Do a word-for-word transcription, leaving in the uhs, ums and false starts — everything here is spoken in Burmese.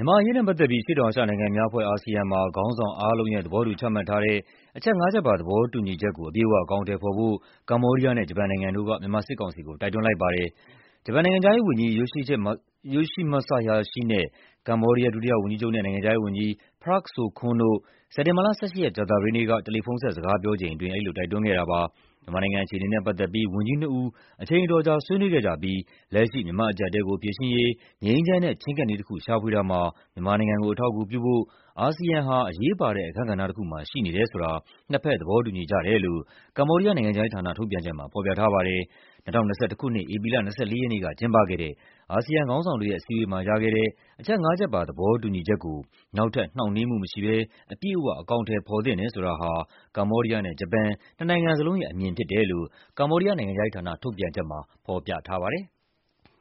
မြန်မာ့အရေးနဲ့ပတ်သက်ပြီး အရှေ့တောင်အာရှနိုင်ငံများအဖွဲ့ အာဆီယံမှာ ခေါင်းဆောင်အားလုံးရဲ့သဘောတူချမှတ်ထားတဲ့ အချက် ငါးချက်ပါ သဘောတူညီချက်ကို အပြည့်အဝ အကောင်အထည်ဖော်ဖို့ ကမ္ဘောဒီးယားနဲ့ ဂျပန်နိုင်ငံတို့က မြန်မာစစ်ကောင်စီကို တိုက်တွန်းလိုက်ပါတယ်။ ဂျပန်နိုင်ငံခြားရေးဝန်ကြီး Yoshimasa Hayashi နဲ့ ကမ္ဘောဒီးယား ဒုတိယဝန်ကြီးချုပ်နဲ့ နိုင်ငံခြားရေးဝန်ကြီး Prak Sokhonn တို့ စက်တင်ဘာလ ၁၈ ရက်၊ ကြာသပတေးနေ့က တယ်လီဖုန်းဆက် စကားပြောချိန်အတွင်း အဲဒီလိုတိုက်တွန်းခဲ့တာပါ။ မြန်မာနိုင်ငံအခြေအနေနဲ့ပတ်သက်ပြီး ဝန်ကြီးနှစ်ဦး အချိန်အတော်ကြာ ဆွေးနွေးခဲ့ကြပြီး လက်ရှိ မြန်မာ့အကျပ်အတည်းကို ဖြေရှင်းရေး ငြိမ်းချမ်းတဲ့ ချဉ်းကပ်နည်းတခု ရှာဖွေတာမှာ မြန်မာနိုင်ငံကို အထောက်အကူပြုဖို့ အာဆီယံဟာ အရေးပါတဲ့အခန်းကဏ္ဍတခုမှာ ရှိနေတယ်ဆိုတာ နှစ်ဘက် သဘောတူညီကြတယ်လို့ ကမ္ဘောဒီးယားနိုင်ငံခြားရေးဌာန ထုတ်ပြန်ချက်မှာ ဖော်ပြထားပါတယ်။ ၂၀၂၁ ခုနှစ်၊ ဧပြီလ ၂၄ ရက်နေ့က ကျင်းပခဲ့တဲ့ အာဆီယံခေါင်းဆောင်တွေရဲ့ အစည်းအဝေးမှာ ရခဲ့တဲ့ အချက် ငါးချက်ပါ သဘောတူညီချက်ကို နောက်ထပ် နှောင့်နှေးမှုမရှိဘဲ အပြည့်အဝ အကောင်အထည်ဖော်သင့်တယ်ဆိုတာဟာ ကမ္ဘောဒီးယားနဲ့ ဂျပန် နှစ်နိုင်ငံစလုံးရဲ့အမြင်ဖြစ်တယ်လို့ ကမ္ဘောဒီးယားနိုင်ငံခြားရေးဌာန ထုတ်ပြန်ချက်မှာ ဖော်ပြထားပါတယ်။